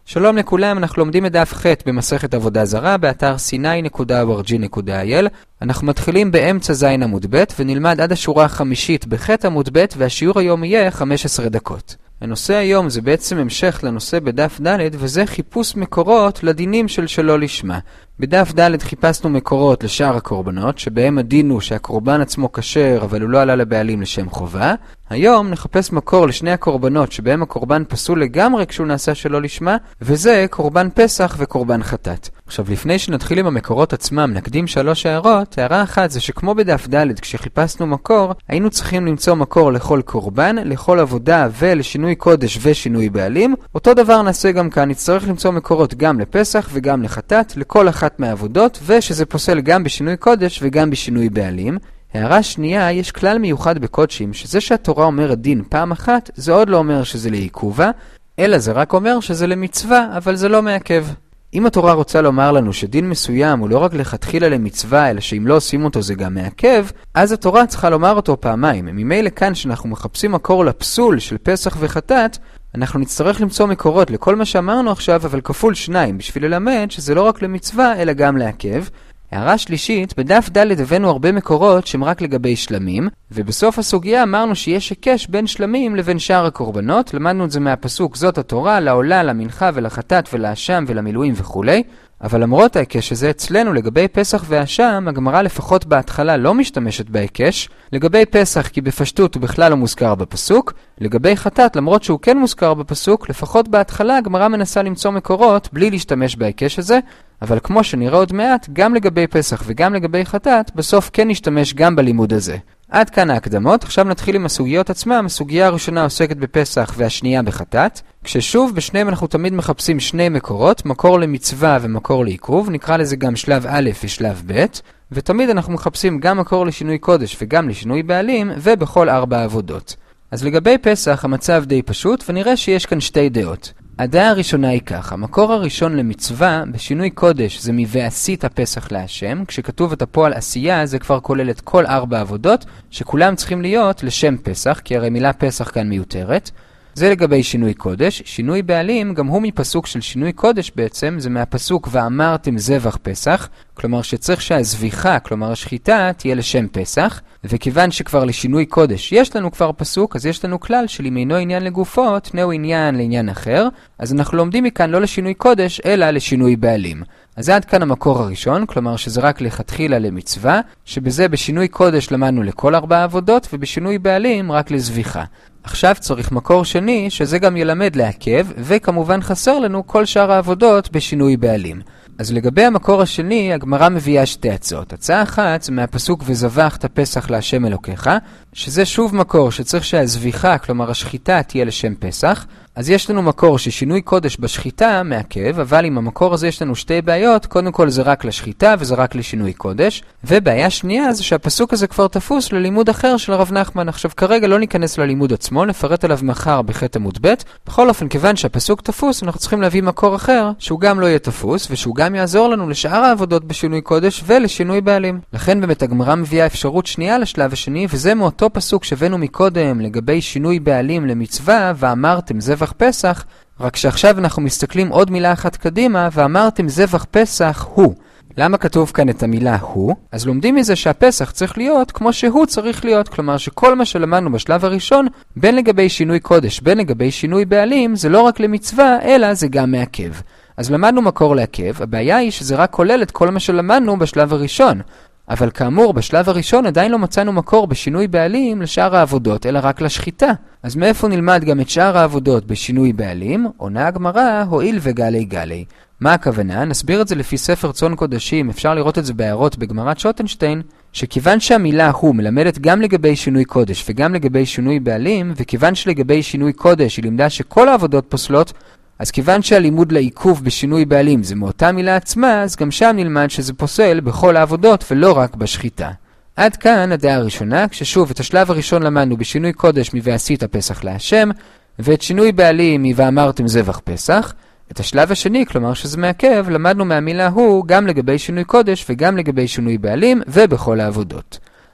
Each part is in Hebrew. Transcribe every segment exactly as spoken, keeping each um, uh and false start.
שלום לכולם, אנחנו לומדים את דף ח' במסכת עבודה זרה באתר סיני נקודה או אר ג'י נקודה איי אל. אנחנו מתחילים באמצע זין עמוד ב' ונלמד עד השורה החמישית בח' עמוד ב', והשיעור היום יהיה חמש עשרה דקות. הנושא היום זה בעצם המשך לנושא בדף ד', וזה חיפוש מקורות לדינים של שלא לשמה. בדף ד' חיפשנו מקורות לשאר הקורבנות, שבהם הדין הוא שהקורבן עצמו כשר אבל הוא לא עלה לבעלים לשם חובה. היום נחפש מקור לשני הקורבנות שבהם הקורבן פסול לגמרי כשהוא נעשה שלא לשמה, וזה קורבן פסח וקורבן חטאת. עכשיו, לפני שנתחיל עם המקורות עצמם, נקדים שלוש הערות. הערה אחת זה שכמו בדף ד' כשחיפשנו מקור, היינו צריכים למצוא מקור לכל קורבן, לכל עבודה ולשינוי קודש ושינוי בעלים. אותו דבר נעשה גם כאן, נצטרך למצוא מקורות גם לפסח וגם לחטאת, לכל אחת מהעבודות, ושזה פוסל גם בשינוי קודש וגם בשינוי בעלים. הערה שנייה, יש כלל מיוחד בקודשים, שזה שהתורה אומרת דין פעם אחת, זה עוד לא אומר שזה לעיכובה, אלא זה רק אומר שזה למצווה, אבל זה לא מעכב. אם התורה רוצה לומר לנו שדין מסוים הוא לא רק לכתחילה למצווה, אלא שאם לא עושים אותו זה גם מעכב, אז התורה צריכה לומר אותו פעמיים. ממילא כאן שאנחנו מחפשים מקור לפסול של פסח וחטאת, אנחנו נצטרך למצוא מקורות לכל מה שאמרנו עכשיו, אבל כפול שניים, בשביל ללמד שזה לא רק למצווה, אלא גם לעכב. הערה שלישית, בדף ד' הבאנו הרבה מקורות שהם רק לגבי שלמים, ובסוף הסוגיה אמרנו שיש היקש בין שלמים לבין שאר הקורבנות. למדנו את זה מהפסוק זאת התורה, לעולה, למנחה ולחטאת ולאשם ולמילואים וכו'. אבל למרות ההיקש הזה, אצלנו לגבי פסח והאשם, הגמרא לפחות בהתחלה לא משתמשת בהיקש. לגבי פסח כי בפשטות הוא בכלל לא מוזכר בפסוק. לגבי חטאת, למרות שהוא כן מוזכר בפסוק, לפחות בהתחלה הגמרא מנסה למצוא מקורות בלי להשתמש בהיקש הזה. אבל כמו שנראה עוד מעט, גם לגבי פסח וגם לגבי חטאת, בסוף כן נשתמש גם בלימוד הזה. עד כאן ההקדמות. עכשיו נתחיל עם הסוגיות עצמם. הסוגיה הראשונה עוסקת בפסח והשנייה בחטאת. כששוב בשניהם אנחנו תמיד מחפשים שני מקורות, מקור למצווה ומקור לעיכוב, נקרא לזה גם שלב א' ושלב ב', ותמיד אנחנו מחפשים גם מקור לשינוי קודש וגם לשינוי בעלים, ובכל ארבע עבודות. אז לגבי פסח המצב די פשוט, ונראה שיש כאן שתי דעות. הדעה הראשונה היא כך, המקור הראשון למצווה בשינוי קודש זה מבעשית הפסח להשם. כשכתוב את הפועל עשייה זה כבר כולל את כל ארבע עבודות שכולם צריכים להיות לשם פסח, כי הרי מילה פסח כאן מיותרת. זה לגבי שינוי קודש. שינוי בעלים גם הוא מפסוק של שינוי קודש בעצם, זה מהפסוק ואמרתם זבח פסח, כלומר שצריך שהזביחה, כלומר השחיטה, תהיה לשם פסח. וכיוון שכבר לשינוי קודש יש לנו כבר פסוק, אז יש לנו כלל של אם אינו עניין לגופו, תנאו עניין לעניין אחר. אז אנחנו לומדים מכאן לא לשינוי קודש, אלא לשינוי בעלים. אז עד כאן המקור הראשון, כלומר שזה רק לכתחילה למצווה, שבזה בשינוי קודש למדנו לכל ארבע עבודות, ובשינוי בעלים רק לזביחה. עכשיו צריך מקור שני, שזה גם ילמד לעכב, וכמובן חסר לנו כל שאר העבודות בשינוי בעלים. אז לגבי המקור השני, הגמרא מביאה שתי הצעות. הצעה אחת זה מהפסוק וזבחת פסח להשם אלוקיך, שזה שוב מקור שצריך שהזביחה, כלומר השחיטה, תהיה לשם פסח. אז יש לנו מקור ששינוי קודש בשחיטה מעכב, אבל עם המקור הזה יש לנו שתי בעיות. קודם כל זה רק לשחיטה וזה רק לשינוי קודש, ובעיה שנייה זה שהפסוק הזה כבר תפוס ללימוד אחר של הרב נחמן. עכשיו כרגע לא ניכנס ללימוד עצמו, נפרט עליו מחר בח' עמוד ב'. בכל אופן, כיוון שהפסוק תפוס, אנחנו צריכים להביא מקור אחר שהוא גם לא יהיה תפוס, ושהוא גם יעזור לנו לשאר העבודות בשינוי קודש ולשינוי בעלים. לכן באמת הגמרא מביאה אפשרות שנייה לשלב השני, וזה מאותו פסוק שבנו מקודם לגבי שינוי בעלים למצווה ואמרתם זבח פסח, רק שעכשיו אנחנו מסתכלים עוד מילה אחת קדימה ואמרתם זבח פסח הוא. למה כתוב כאן את המילה הוא? אז לומדים מזה שהפסח צריך להיות כמו שהוא צריך להיות, כלומר שכל מה שלמדנו בשלב הראשון, בין לגבי שינוי קודש, בין לגבי שינוי בעלים, זה לא רק למצווה, אלא זה גם מעכב. אז למדנו מקור לעכב, הבעיה היא שזה רק כולל את כל מה שלמדנו בשלב הראשון. אבל כאמור, בשלב הראשון עדיין לא מצאנו מקור בשינוי בעלים לשאר העבודות, אלא רק לשחיטה. אז מאיפה נלמד גם את שאר העבודות בשינוי בעלים? עונה הגמרא, הועיל וגלי גלי. מה הכוונה? נסביר את זה לפי ספר צאן קודשים, אפשר לראות את זה בהערות בגמרת שוטנשטיין, שכיוון שהמילה הוא מלמדת גם לגבי שינוי קודש וגם לגבי שינוי בעלים, וכיוון שלגבי שינוי קודש היא לימדה שכל העבודות פוסלות, אז כיוון שהלימוד לעיכוב בשינוי בעלים זה מאותה מילה עצמה, אז גם שם נלמד שזה פוסל בכל העבודות ולא רק בשחיטה. עד כאן הדעה הראשונה, כששוב את השלב הראשון למדנו בשינוי קודש מבעשית הפסח להשם, ואת שינוי בעלים ואמרתם זבח פסח. את השלב השני, כלומר שזה מעכב, למדנו מהמילה הוא גם לגבי שינוי קודש וגם לגבי שינוי בעלים ובכל העבודות.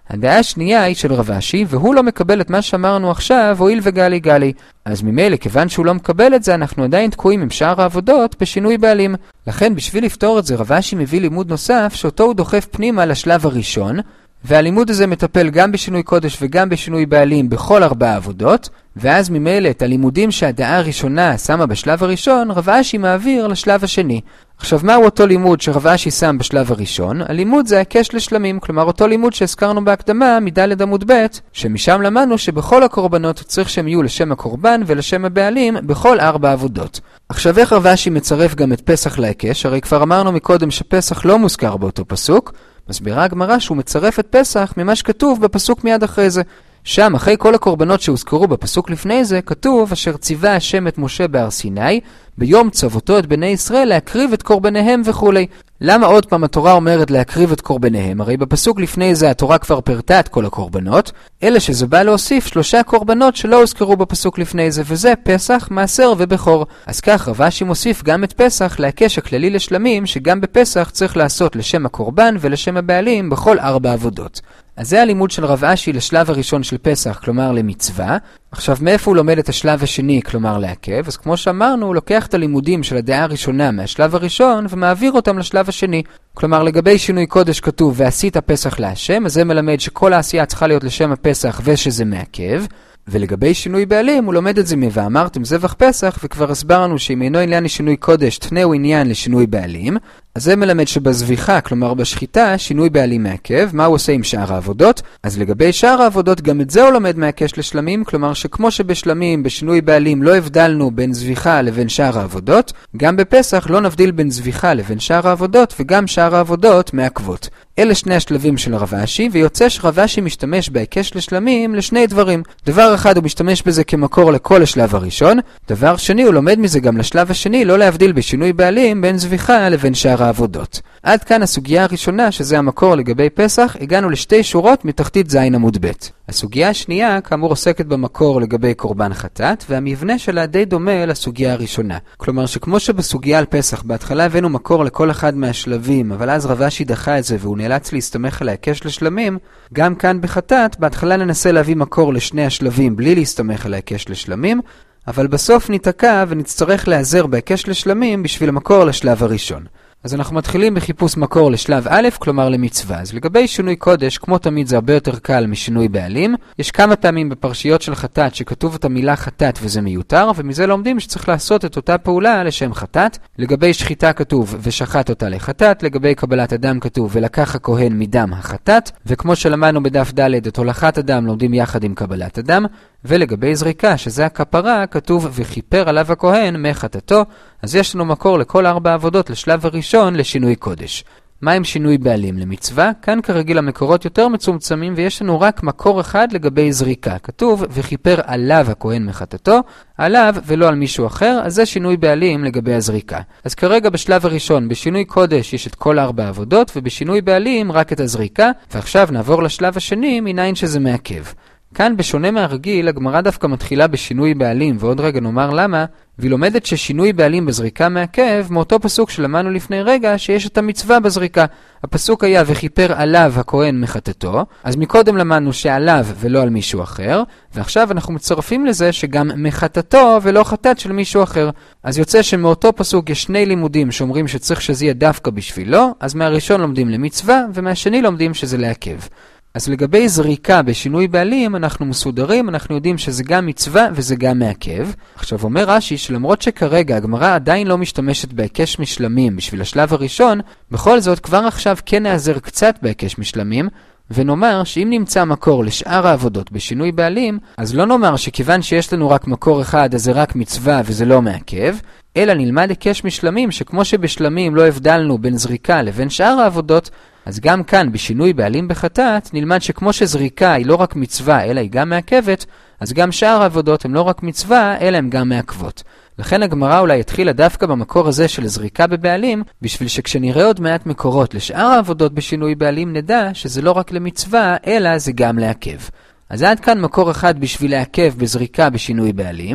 הדעה השנייה היא של רב אשי, והוא לא מקבל את מה שאמרנו עכשיו, הואיל וגלי גלי. אז ממילא, כיוון שהוא לא מקבל את זה, אנחנו עדיין תקועים עם שאר העבודות בשינוי בעלים. לכן, בשביל לפתור את זה, רב אשי מביא לימוד נוסף, שאותו הוא דוחף פנימה לשלב הראשון, והלימוד הזה מטפל גם בשינוי קודש וגם בשינוי בעלים בכל ארבע עבודות, ואז ממילא את הלימודים שהדעה הראשונה שמה בשלב הראשון, רב אשי מעביר לשלב השני. עכשיו, מהו אותו לימוד שרב אשי שם בשלב הראשון? הלימוד זה הקש לשלמים, כלומר אותו לימוד שהזכרנו בהקדמה מד' עמוד ב', שמשם למדנו שבכל הקורבנות צריך שהם יהיו לשם הקורבן ולשם הבעלים בכל ארבע עבודות. עכשיו, איך רב אשי מצרף גם את פסח להקש? הרי כבר אמרנו מקודם שפסח לא מוזכר באותו פסוק, מסבירה הגמרא שהוא מצרף את פסח ממה שכתוב בפסוק מיד אחרי זה. שם, אחרי כל הקורבנות שהוזכרו בפסוק לפני זה, כתוב, אשר ציווה השם את משה בהר סיני, ביום צוותו את בני ישראל להקריב את קורבניהם וכו'. למה עוד פעם התורה אומרת להקריב את קורבניהם? הרי בפסוק לפני זה התורה כבר פרטה את כל הקורבנות, אלא שזה בא להוסיף שלושה קורבנות שלא הוזכרו בפסוק לפני זה, וזה פסח, מעשר ובכור. אז כך רב אשי מוסיף גם את פסח להקש הכללי לשלמים, שגם בפסח צריך לעשות לשם הקורבן ולשם הבעלים בכל ארבע עבודות. אז זה הלימוד של רב אשי לשלב הראשון של פסח, כלומר למצווה. עכשיו, מאיפה הוא לומד את השלב השני, כלומר לעכב? אז כמו שאמרנו, הוא לוקח את הלימודים של הדעה הראשונה מהשלב הראשון ומעביר אותם לשלב השני. כלומר, לגבי שינוי קודש כתוב, ועשית פסח להשם, אז זה מלמד שכל העשייה צריכה להיות לשם הפסח ושזה מעכב. ולגבי שינוי בעלים, הוא לומד את זה מ"ואמרתם זבח פסח", וכבר הסברנו שאם אינו עניין לשינוי קודש, תנאו עניין לשינוי בעלים. אז זה מלמד שבזביחה, כלומר בשחיטה, שינוי בעלים מעכב. מה הוא עושה עם שאר העבודות? אז לגבי שאר העבודות, גם את זה הוא לומד מהקש לשלמים, כלומר שכמו שבשלמים, בשינוי בעלים, לא הבדלנו בין זביחה לבין שאר העבודות, גם בפסח לא נבדיל בין זביחה לבין שאר העבודות, וגם שאר העבודות מעכבות. אלה שני השלבים של רב אשי, ויוצא שרב אשי משתמש בהקש לשלמים לשני דברים. דבר אחד, הוא משתמש בזה כמקור לכל השלב הראשון. דבר שני, הוא לומד מזה גם לשלב השני, לא להבדיל בשינוי בעלים בין זביחה לבין שאר העבודות. עד כאן הסוגיה הראשונה, שזה המקור לגבי פסח, הגענו לשתי שורות מתחתית זין עמוד ב'. הסוגיה השנייה, כאמור, עוסקת במקור לגבי קורבן חטאת, והמבנה שלה די דומה לסוגיה הראשונה. כלומר שכמו שבסוגיה על פסח, בהתחלה הבאנו מקור לכל אחד מהשלבים, אבל אז רב אשי דחה את זה והוא נאלץ להסתמך על ההקש לשלמים, גם כאן בחטאת, בהתחלה ננסה להביא מקור לשני השלבים בלי להסתמך על ההקש לשלמים, אבל בסוף ניתקע ונצטרך להיעזר בהקש לשלמים בשביל המקור לשלב הראשון. אז אנחנו מתחילים בחיפוש מקור לשלב א', כלומר למצווה. אז לגבי שינוי קודש, כמו תמיד זה הרבה יותר קל משינוי בעלים. יש כמה פעמים בפרשיות של חטאת שכתוב את המילה חטאת וזה מיותר, ומזה לומדים שצריך לעשות את אותה פעולה לשם חטאת. לגבי שחיטה כתוב ושחט אותה לחטאת, לגבי קבלת אדם כתוב ולקח הכהן מדם החטאת, וכמו שלמדנו בדף ד' את הולכת אדם לומדים יחד עם קבלת אדם, ולגבי זריקה, שזה הכפרה, כתוב וכיפר עליו הכהן מחטאתו. אז יש לנו מקור לכל ארבע עבודות לשלב הראשון לשינוי קודש. מה עם שינוי בעלים למצווה? כאן כרגיל המקורות יותר מצומצמים ויש לנו רק מקור אחד לגבי זריקה. כתוב וכיפר עליו הכהן מחטאתו, עליו ולא על מישהו אחר, אז זה שינוי בעלים לגבי הזריקה. אז כרגע בשלב הראשון, בשינוי קודש יש את כל ארבע עבודות, ובשינוי בעלים רק את הזריקה, ועכשיו נעבור לשלב השני מניין שזה מעכב. כאן בשונה מהרגיל, הגמרא דווקא מתחילה בשינוי בעלים, ועוד רגע נאמר למה, והיא לומדת ששינוי בעלים בזריקה מעכב, מאותו פסוק שלמדנו לפני רגע, שיש את המצווה בזריקה. הפסוק היה וכיפר עליו הכהן מחטאתו, אז מקודם למדנו שעליו ולא על מישהו אחר, ועכשיו אנחנו מצרפים לזה שגם מחטאתו ולא חטאת של מישהו אחר. אז יוצא שמאותו פסוק יש שני לימודים שאומרים שצריך שזה יהיה דווקא בשבילו, אז מהראשון לומדים למצווה, ומהשני לומדים שזה לעכב. אז לגבי זריקה בשינוי בעלים אנחנו מסודרים, אנחנו יודעים שזה גם מצווה וזה גם מעכב. עכשיו אומר רש"י שלמרות שכרגע הגמרא עדיין לא משתמשת בהיקש משלמים בשביל השלב הראשון, בכל זאת כבר עכשיו כן נעזר קצת בהיקש משלמים, ונאמר שאם נמצא מקור לשאר העבודות בשינוי בעלים, אז לא נאמר שכיוון שיש לנו רק מקור אחד אז זה רק מצווה וזה לא מעכב, אלא נלמד היקש משלמים שכמו שבשלמים לא הבדלנו בין זריקה לבין שאר העבודות, אז גם כאן בשינוי בעלים בחטאת נלמד שכמו שזריקה היא לא רק מצווה אלא היא גם מעכבת, אז גם שאר העבודות הן לא רק מצווה אלא הן גם מעכבות. לכן הגמרא אולי התחילה דווקא במקור הזה של זריקה בבעלים, בשביל שכשנראה עוד מעט מקורות לשאר העבודות בשינוי בעלים נדע שזה לא רק למצווה אלא זה גם לעכב. אז עד כאן מקור אחד בשביל לעכב בזריקה בשינוי בעלים.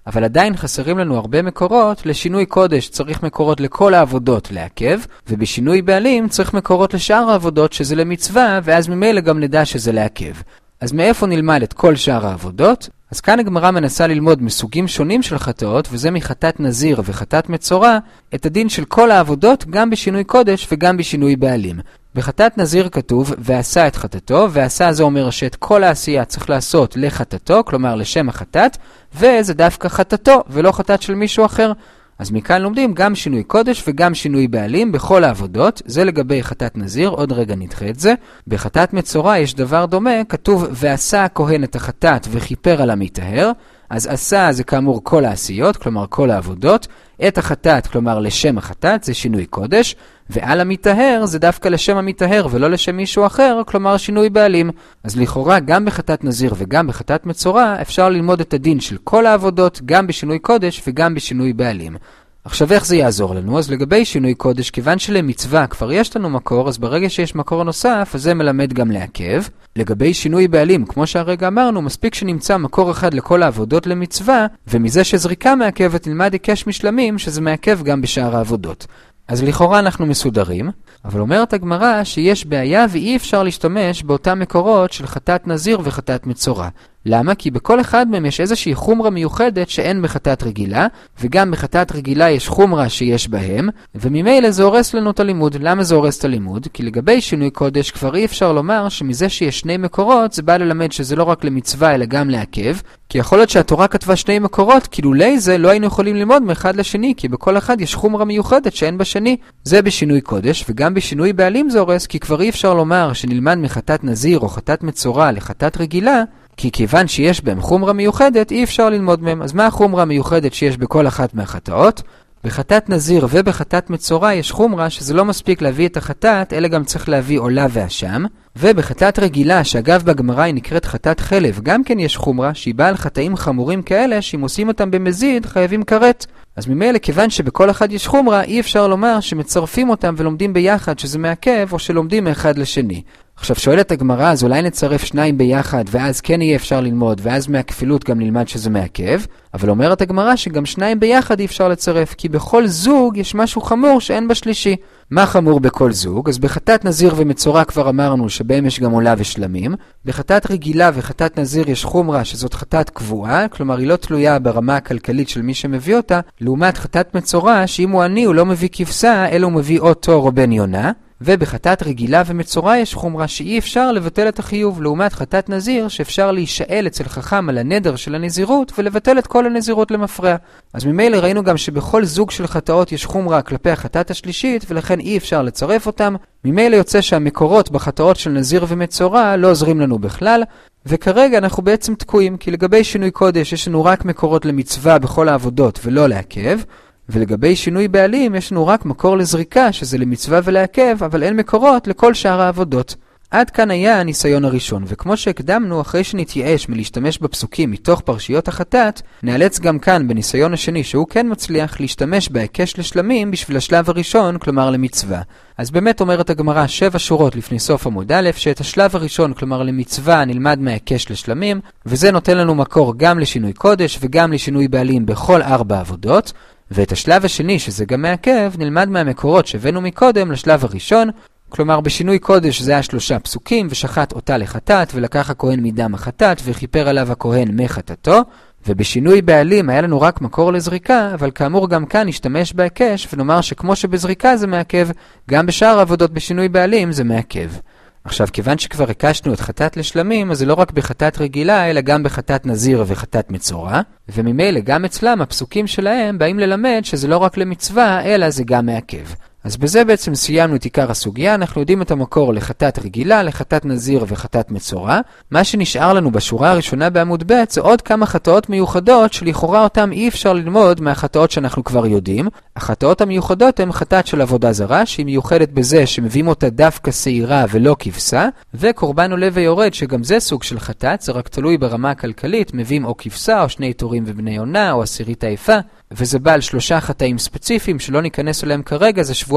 אבל עדיין חסרים לנו הרבה מקורות. לשינוי קודש צריך מקורות לכל העבודות לעכב, ובשינוי בעלים צריך מקורות לשאר העבודות שזה למצווה, ואז ממילא גם נדע שזה לעכב. אז מאיפה נלמד את כל שאר העבודות? אז כאן הגמרא מנסה ללמוד מסוגים שונים של חטאות, וזה מחטאת נזיר וחטאת מצורע, את הדין של כל העבודות גם בשינוי קודש וגם בשינוי בעלים. בחטאת נזיר כתוב, ועשה את חטאתו, ועשה זה אומר שאת כל העשייה צריך לעשות לחטאתו, כלומר לשם החטאת, וזה דווקא חטאתו ולא חטאת של מישהו אחר. אז מכאן לומדים גם שינוי קודש וגם שינוי בעלים בכל העבודות. זה לגבי חטאת נזיר, עוד רגע נדחה את זה. בחטאת מצורע יש דבר דומה, כתוב ועשה הכהן את החטאת וכיפר על המטהר. אז עשה זה כאמור כל העשיות, כלומר כל העבודות. את החטאת, כלומר לשם החטאת, זה שינוי קודש. ועל המטהר זה דווקא לשם המטהר ולא לשם מישהו אחר, כלומר שינוי בעלים. אז לכאורה גם בחטאת נזיר וגם בחטאת מצורע אפשר ללמוד את הדין של כל העבודות, גם בשינוי קודש וגם בשינוי בעלים. עכשיו איך זה יעזור לנו? אז לגבי שינוי קודש, כיוון שלמצווה כבר יש לנו מקור, אז ברגע שיש מקור נוסף, אז זה מלמד גם לעכב. לגבי שינוי בעלים, כמו שהרגע אמרנו, מספיק שנמצא מקור אחד לכל העבודות למצווה, ומזה שזריקה מעכבת נלמד היקש משלמים, שזה מעכב גם בשאר העבודות. אז לכאורה אנחנו מסודרים, אבל אומרת הגמרא שיש בעיה ואי אפשר להשתמש באותם מקורות של חטאת נזיר וחטאת מצורע. למה? כי בכל אחד מהם יש איזושהי חומרה מיוחדת שאין בחטאת רגילה, וגם בחטאת רגילה יש חומרה שיש בהם, וממילא זה הורס לנו את הלימוד. למה זה הורס את הלימוד? כי לגבי שינוי קודש כבר אי אפשר לומר שמזה שיש שני מקורות זה בא ללמד שזה לא רק למצווה אלא גם לעכב, כי יכול להיות שהתורה כתבה שני מקורות, כאילו לי זה לא היינו יכולים ללמוד מאחד לשני, כי בכל אחד יש חומרה מיוחדת שאין בשני. זה בשינוי קודש, וגם בשינוי בעלים זה הורס, כי כבר אי אפשר לומר שנלמד מחטאת נזיר או חטאת מצורע לחטאת רגילה, כי כיוון שיש בהם חומרה מיוחדת, אי אפשר ללמוד מהם. אז מה החומרה המיוחדת שיש בכל אחת מהחטאות? בחטאת נזיר ובחטאת מצורע יש חומרה שזה לא מספיק להביא את החטאת, אלא גם צריך להביא עולה ואשם. ובחטאת רגילה, שאגב בגמרא היא נקראת חטאת חלב, גם כן יש חומרה שהיא באה על חטאים חמורים כאלה, שאם עושים אותם במזיד חייבים כרת. אז ממילא כיוון שבכל אחד יש חומרה, אי אפשר לומר שמצרפים אותם ולומדים ביחד שזה מעכב, או שלומדים מאחד לשני. עכשיו שואלת הגמרא, אז אולי נצרף שניים ביחד, ואז כן יהיה אפשר ללמוד, ואז מהכפילות גם נלמד שזה מעכב. אבל אומרת הגמרא שגם שניים ביחד אי אפשר לצרף, כי בכל זוג יש משהו חמור שאין בשלישי. מה חמור בכל זוג? אז בחטאת נזיר ומצורע כבר אמרנו שבהם יש גם עולה ושלמים. בחטאת רגילה וחטאת נזיר יש חומרה שזאת חטאת קבועה, כלומר היא לא תלויה ברמה הכלכלית של מי שמביא אותה, לעומת חטאת מצורע שאם הוא עני הוא לא מביא כבשה, אלא הוא מביא או תור או בן יונה. ובחטאת רגילה ומצורע יש חומרה שאי אפשר לבטל את החיוב, לעומת חטאת נזיר שאפשר להישאל אצל חכם על הנדר של הנזירות ולבטל את כל הנזירות למפרע. אז ממילא ראינו גם שבכל זוג של חטאות יש חומרה כלפי החטאת השלישית, ולכן אי אפשר לצרף אותם. ממילא יוצא שהמקורות בחטאות של נזיר ומצורע לא עוזרים לנו בכלל, וכרגע אנחנו בעצם תקועים, כי לגבי שינוי קודש יש לנו רק מקורות למצווה בכל העבודות ולא לעכב, ולגבי שינוי בעלים יש לנו רק מקור לזריקה שזה למצווה ולעכב, אבל אין מקורות לכל שאר העבודות. עד כאן היה הניסיון הראשון, וכמו שהקדמנו, אחרי שנתייאש מלהשתמש בפסוקים מתוך פרשיות החטאת, נאלץ גם כאן בניסיון השני שהוא כן מצליח להשתמש בהיקש לשלמים בשביל השלב הראשון, כלומר למצווה. אז באמת אומרת הגמרא שבע שורות לפני סוף עמוד א', שאת השלב הראשון, כלומר למצווה, נלמד מהיקש לשלמים, וזה נותן לנו מקור גם לשינוי קודש וגם לשינוי בעלים בכל ארבע עבודות. ואת השלב השני, שזה גם מעכב, נלמד מהמקורות שהבאנו מקודם לשלב הראשון, כלומר בשינוי קודש זה היה שלושה פסוקים, ושחט אותה לחטאת, ולקח הכהן מדם החטאת, וכיפר עליו הכהן מחטאתו, ובשינוי בעלים היה לנו רק מקור לזריקה, אבל כאמור גם כאן נשתמש בהיקש, ונאמר שכמו שבזריקה זה מעכב, גם בשאר העבודות בשינוי בעלים זה מעכב. עכשיו, כיוון שכבר הקשנו את חטאת לשלמים, אז זה לא רק בחטאת רגילה, אלא גם בחטאת נזיר וחטאת מצורע, וממילא גם אצלם הפסוקים שלהם באים ללמד שזה לא רק למצווה, אלא זה גם מעכב. אז בזה בעצם סיימנו את עיקר הסוגיה, אנחנו יודעים את המקור לחטאת רגילה, לחטאת נזיר וחטאת מצורע. מה שנשאר לנו בשורה הראשונה בעמוד ב' זה עוד כמה חטאות מיוחדות שלכאורה אותם אי אפשר ללמוד מהחטאות שאנחנו כבר יודעים. החטאות המיוחדות הן חטאת של עבודה זרה, שהיא מיוחדת בזה שמביאים אותה דווקא שעירה ולא כבשה, וקורבן עולה ויורד שגם זה סוג של חטאת, זה רק תלוי ברמה הכלכלית, מביאים או כבשה או שני תורים ובני עונה או עשירית העיפה, וזה בא על שלושה חטאים ספציפיים שלא ניכנס אליהם כרגע, זה שבוע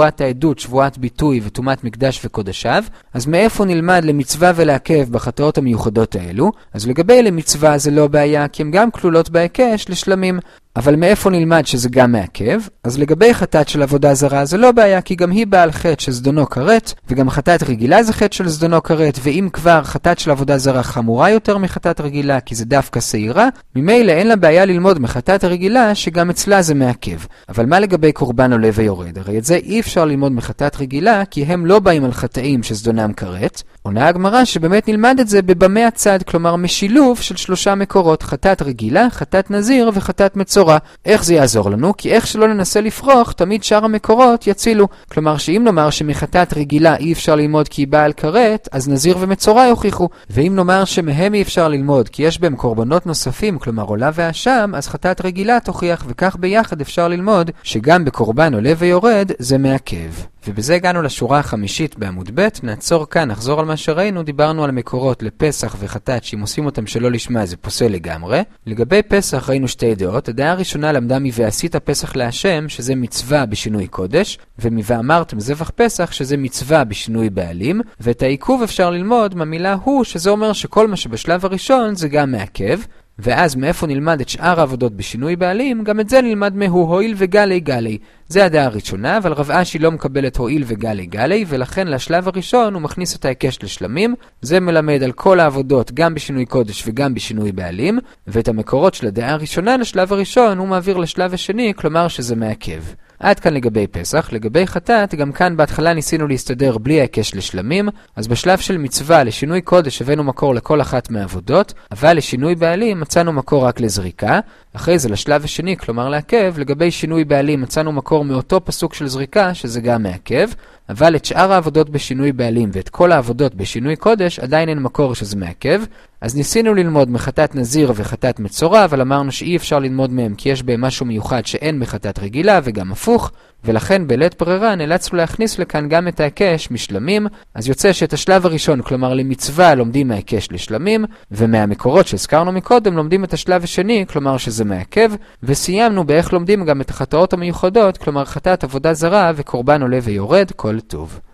שבועת העדות, שבועת ביטוי וטומאת מקדש וקודשיו, אז מאיפה נלמד למצווה ולעכב בחטאות המיוחדות האלו? אז לגבי למצווה זה לא בעיה, כי הם גם כלולות בהיקש לשלמים. אבל מאיפה נלמד שזה גם מעכב? אז לגבי חטאת של עבודה זרה זה לא בעיה, כי גם היא בעל חטא שזדונו כרת, וגם חטאת רגילה זה חטא של זדונו כרת, ואם כבר חטאת של עבודה זרה חמורה יותר מחטאת רגילה, כי זה דווקא שעירה, ממילא אין לה בעיה ללמוד מחטאת הרגילה שגם אצלה זה מעכב. אבל מה לגבי קורבן עולה ויורד? הרי את זה אי אפשר ללמוד מחטאת רגילה, כי הם לא באים על חטאים שזדונם כרת. עונה הגמרא שבאמת נלמד את זה בבמה הצד, כלומר משילוב של שלושה מקורות, חטאת רגילה, חטאת נזיר וחטאת מצורע. איך זה יעזור לנו? כי איך שלא ננסה לפרוח, תמיד שאר המקורות יצילו. כלומר שאם נאמר שמחטאת רגילה אי אפשר ללמוד כי היא באה על כרת, אז נזיר ומצורע יוכיחו. ואם נאמר שמהם אי אפשר ללמוד כי יש בהם קורבנות נוספים, כלומר עולה ואשם, אז חטאת רגילה תוכיח, וכך ביחד אפשר ללמוד שגם בקורבן עולה ויורד זה מעכב. ובזה הגענו לשורה החמישית בעמוד ב'. נעצור כאן, נחזור על מה שראינו. דיברנו על מקורות לפסח וחטאת שאם עושים אותם שלא לשמה זה פוסל לגמרי. לגבי פסח ראינו שתי דעות. הדעה הראשונה למדה מ"ועשית פסח להשם", שזה מצווה בשינוי קודש, ומ"ואמרתם זבח פסח", שזה מצווה בשינוי בעלים, ואת העיכוב אפשר ללמוד מהמילה הוא, שזה אומר שכל מה שבשלב הראשון זה גם מעכב. ואז מאיפה נלמד את שאר העבודות בשינוי בעלים? גם את זה נלמד מהוא הועיל וגלי גלי. זה הדעה הראשונה, אבל רב אשי לא מקבל את הועיל וגלי גלי, ולכן לשלב הראשון הוא מכניס את ההיקש לשלמים. זה מלמד על כל העבודות, גם בשינוי קודש וגם בשינוי בעלים, ואת המקורות של הדעה הראשונה לשלב הראשון הוא מעביר לשלב השני, כלומר שזה מעכב. עד כאן לגבי פסח. לגבי חטאת, גם כאן בהתחלה ניסינו להסתדר בלי ההיקש לשלמים, אז בשלב של מצווה לשינוי קודש הבאנו מקור לכל אחת מהעבודות, אבל לשינוי בעלים מצאנו מקור רק לזריקה. אחרי זה לשלב השני, כלומר לעכב, לגבי שינוי בעלים מצאנו מקור מאותו פסוק של זריקה, שזה גם מעכב, אבל את שאר העבודות בשינוי בעלים ואת כל העבודות בשינוי קודש עדיין אין מקור שזה מעכב. אז ניסינו ללמוד מחטאת נזיר וחטאת מצורע, אבל אמרנו שאי אפשר ללמוד מהם כי יש בהם משהו מיוחד שאין בחטאת רגילה וגם הפוך, ולכן בלית ברירה נאלצנו להכניס לכאן גם את ההיקש משלמים. אז יוצא שאת השלב הראשון, כלומר למצווה, לומדים מההיקש לשלמים, ומהמקורות שהזכרנו מקודם לומדים את השלב השני, כלומר שזה מעכב, וסיימנו באיך לומדים גם את החטאות המיוחדות, כלומר חטאת עבודה זרה וקורבן עולה ויורד. כל טוב.